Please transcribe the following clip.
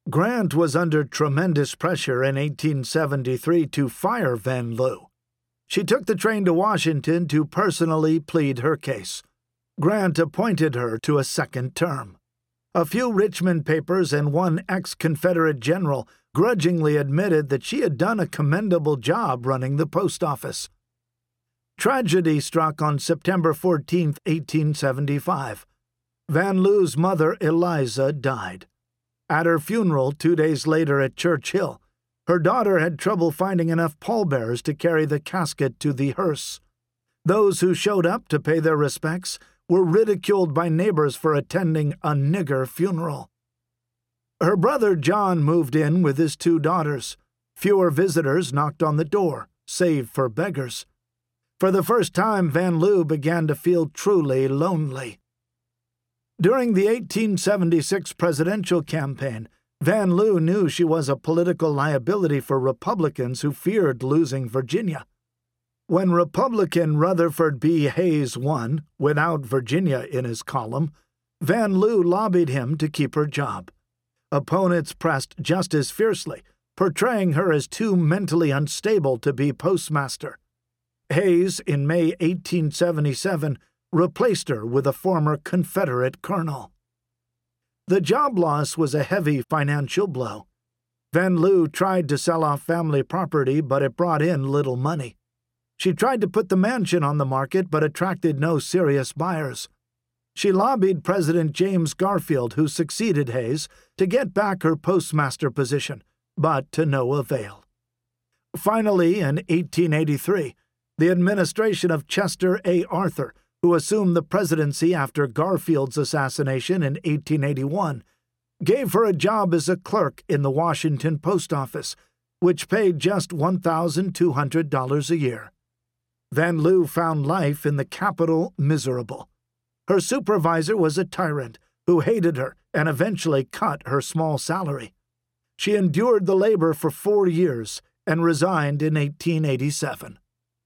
Grant was under tremendous pressure in 1873 to fire Vanloo. She took the train to Washington to personally plead her case. Grant appointed her to a second term. A few Richmond papers and one ex-Confederate general grudgingly admitted that she had done a commendable job running the post office. Tragedy struck on September 14, 1875. Vanloo's mother, Eliza, died. At her funeral 2 days later at Church Hill, her daughter had trouble finding enough pallbearers to carry the casket to the hearse. Those who showed up to pay their respects were ridiculed by neighbors for attending a nigger funeral. Her brother John moved in with his 2 daughters. Fewer visitors knocked on the door, save for beggars. For the first time, Vanloo began to feel truly lonely. During the 1876 presidential campaign, Vanloo knew she was a political liability for Republicans who feared losing Virginia. When Republican Rutherford B. Hayes won, without Virginia in his column, Vanloo lobbied him to keep her job. Opponents pressed just as fiercely, portraying her as too mentally unstable to be postmaster. Hayes, in May 1877, replaced her with a former Confederate colonel. The job loss was a heavy financial blow. Vanloo tried to sell off family property, but it brought in little money. She tried to put the mansion on the market, but attracted no serious buyers. She lobbied President James Garfield, who succeeded Hayes, to get back her postmaster position, but to no avail. Finally, in 1883, the administration of Chester A. Arthur, who assumed the presidency after Garfield's assassination in 1881, gave her a job as a clerk in the Washington Post Office, which paid just $1,200 a year. Vanloo found life in the capital miserable. Her supervisor was a tyrant who hated her and eventually cut her small salary. She endured the labor for 4 years and resigned in 1887.